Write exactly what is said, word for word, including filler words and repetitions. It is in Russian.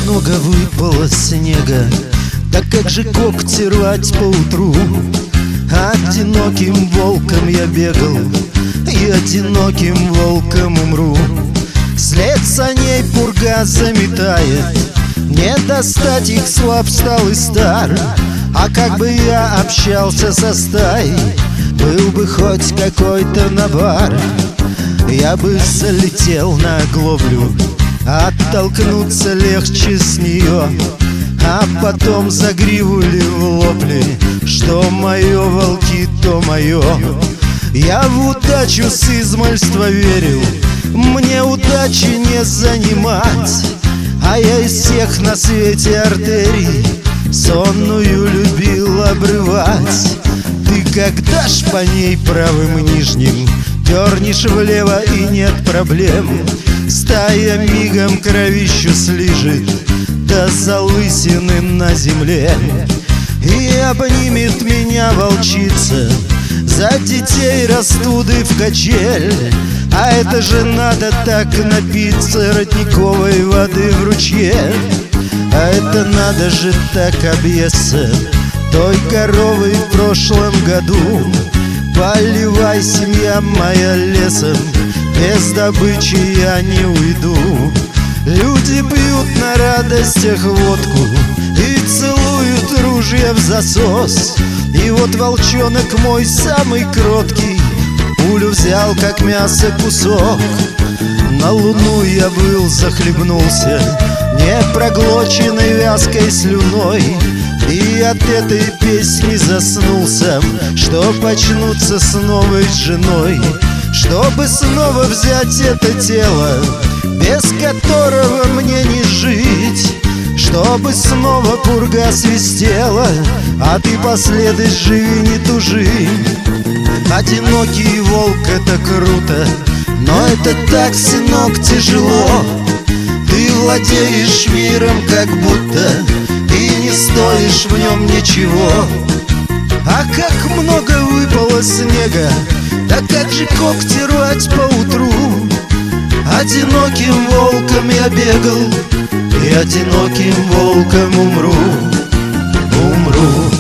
много выпало снега, да как же когти рвать поутру? Одиноким волком я бегал, и одиноким волком умру. След саней пурга заметает, не достать их, слаб стал и стар. А как бы я общался со стаей, был бы хоть какой-то навар. Я бы залетел на оглоблю, оттолкнуться легче с нее, а потом за гриву ли в лопли, что мое, волки, то мое. Я в удачу с измальства верил, мне удачи не занимать, а я из всех на свете артерий сонную любил обрывать. Ты когда ж по ней правым нижним дернешь влево, и нет проблем, стая мигом кровищу слижет до залысины на земле. И обнимет меня волчица, за детей растуды в качель. А это же надо так напиться родниковой воды в ручье. А это надо же так объесться той коровой в прошлом году. Поливай, семья моя, лесом, без добычи я не уйду. Люди пьют на радостях водку и целуют ружья в засос. И вот волчонок мой самый кроткий пулю взял, как мясо, кусок. На луну я был, захлебнулся непроглоченной вязкой слюной, и от этой песни заснул сам, чтоб очнуться с новой женой. Чтобы снова взять это тело, без которого мне не жить. Чтобы снова пурга свистела, а ты последуй, живи, не тужи. Одинокий волк — это круто, но это так, сынок, тяжело. Ты владеешь миром как будто и не стоишь в нем ничего. А как много выпало снега, да как же когти рвать поутру? Одиноким волком я бегал, и одиноким волком умру, умру.